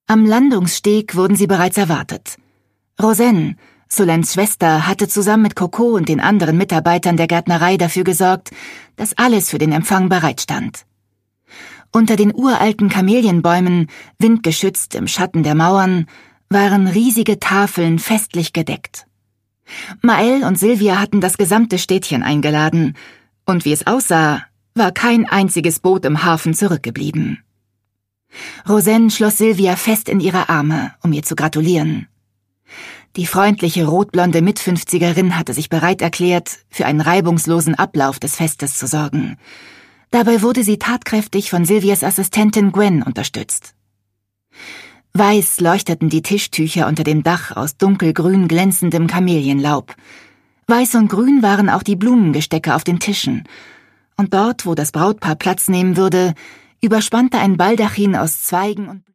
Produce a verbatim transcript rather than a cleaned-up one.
Am Landungssteg wurden sie bereits erwartet. Rosanne, Solènes Schwester, hatte zusammen mit Coco und den anderen Mitarbeitern der Gärtnerei dafür gesorgt, dass alles für den Empfang bereitstand. Unter den uralten Kamelienbäumen, windgeschützt im Schatten der Mauern, waren riesige Tafeln festlich gedeckt. Maëlle und Sylvia hatten das gesamte Städtchen eingeladen, und wie es aussah, war kein einziges Boot im Hafen zurückgeblieben. Rosanne schloss Sylvia fest in ihre Arme, um ihr zu gratulieren. Die freundliche rotblonde Mitfünfzigerin hatte sich bereit erklärt, für einen reibungslosen Ablauf des Festes zu sorgen. Dabei wurde sie tatkräftig von Sylvias Assistentin Gwen unterstützt. Weiß leuchteten die Tischtücher unter dem Dach aus dunkelgrün glänzendem Kamelienlaub. Weiß und grün waren auch die Blumengestecke auf den Tischen. Und dort, wo das Brautpaar Platz nehmen würde, überspannte ein Baldachin aus Zweigen und